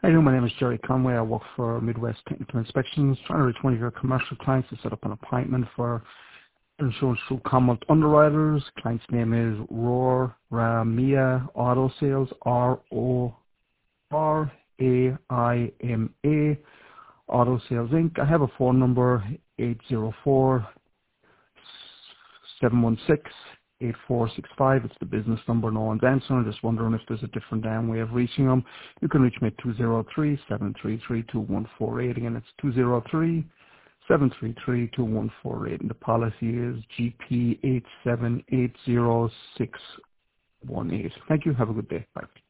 Hi, my name is Jerry Conway. I work for Midwest Technical Inspections, trying to reach one of your commercial clients to set up an appointment for insurance through Commonwealth Underwriters. Client's name is Roar Ramia Auto Sales, RORAIMA Auto Sales Inc. I have a phone number, 804-716-8465. It's the business number. No one's answering. Just wondering if there's a different way of reaching them. You can reach me at 203-733-2148. Again, it's 203-733-2148. And the policy is GP8780618. Thank you. Have a good day. Bye.